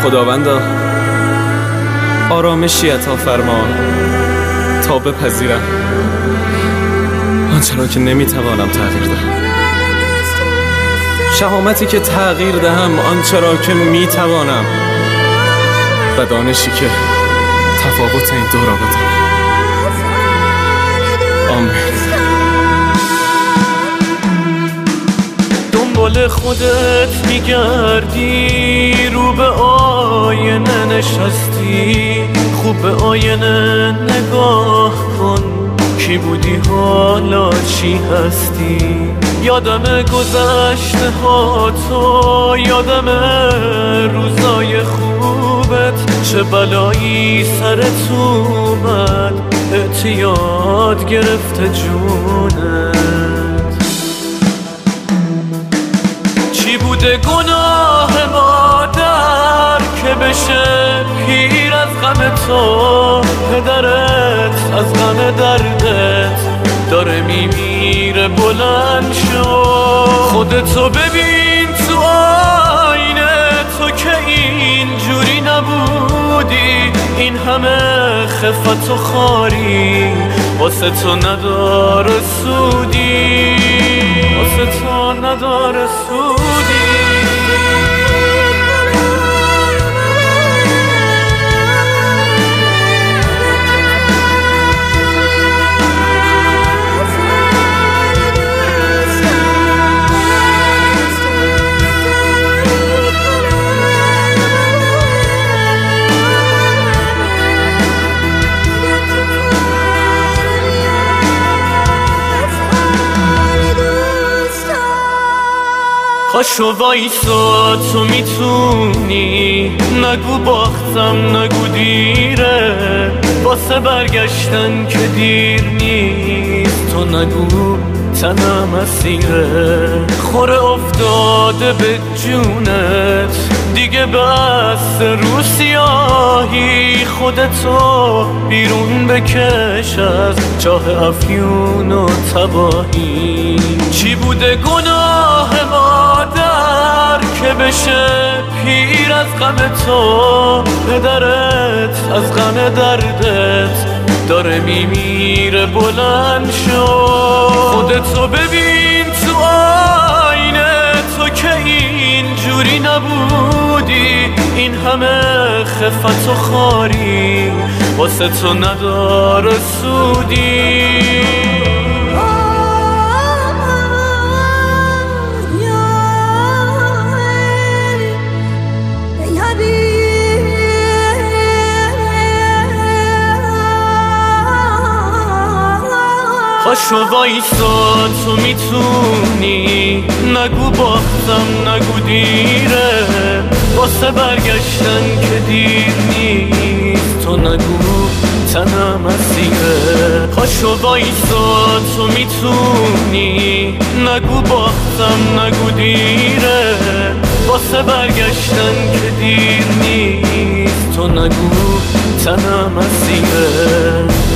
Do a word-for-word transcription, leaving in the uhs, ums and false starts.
خداوندا آرامشی عطا فرما تا بپذیرم آنچه را که نمیتوانم تغییر دهم، شهامتی که تغییر دهم آنچه را که میتوانم، و دانشی که تفاوت این دو را بدانم. آمین. دنبال خودت میگردی، رو به آینه نشستی، خوب به آینه نگاه کن، کی بودی حالا چی هستی؟ یادم گذشته ها تو، یادم روزای خوبت، چه بلایی سرت اومد، اعتیاد گرفته جونت. چی بوده گناه مادر که بشه پیر از غم تو، پدرت از غم دردت داره میمیره، بلند شو خودتو ببین تو آینه، تو که اینجوری نبودی، این همه خفت و خاری واسه تو نداره سودی، واسه تو نداره سودی. پاشو وایسا تو میتونی، نگو باختم نگو دیره، واسه برگشتن که دیر نیست، تو نگو تنم اسیره، خوره افتاده به جونت دیگه، بس رو سیاهی خودتو بیرون بکش از چاه افیون و تباهی. چی بوده گناه مادر که بشه پیر از غم تو، پدرت از غم دردت داره میمیره، بلند شو خودتو ببین تو آینه، تو که اینجوری نبودی، این همه خفت و خاری واسه تو نداره سودی. پاشو وایسا تو میتونی، نگو باختم نگو دیره، واسه برگشتن که دیر نیست، تو نگو تنم اسیره. پاشو وایسا تو میتونی، نگو باختم نگو دیره، واسه برگشتن که دیر نیست، تو نگو تنم اسیره.